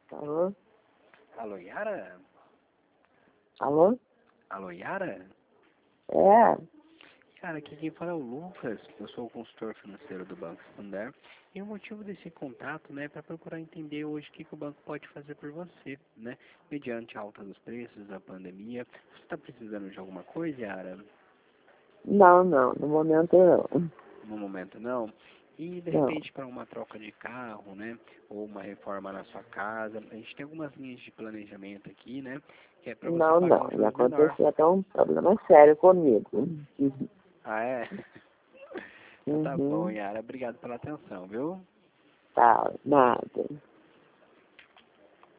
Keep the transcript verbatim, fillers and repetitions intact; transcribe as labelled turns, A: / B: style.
A: Alô?
B: Alô, Yara?
A: Alô?
B: Alô, Yara?
A: É,
B: Yara, aqui quem fala é o Lucas, eu sou o consultor financeiro do Banco Santander. E o motivo desse contato, né, é para procurar entender hoje o que, que o banco pode fazer por você, né, mediante a alta dos preços, da pandemia. Você está precisando de alguma coisa, Yara?
A: não, não, no momento não.
B: No momento não. E de
A: Não,
B: repente para uma troca de carro, né? Ou uma reforma na sua casa. A gente tem algumas linhas de planejamento aqui, né? Que é para você
A: não,
B: pagar
A: não.
B: um
A: Já
B: juros menor.
A: aconteceu até um problema sério comigo. Uhum.
B: Ah, é? Então tá bom,
A: Uhum.
B: Yara. Obrigado pela atenção, viu?
A: Tá, nada.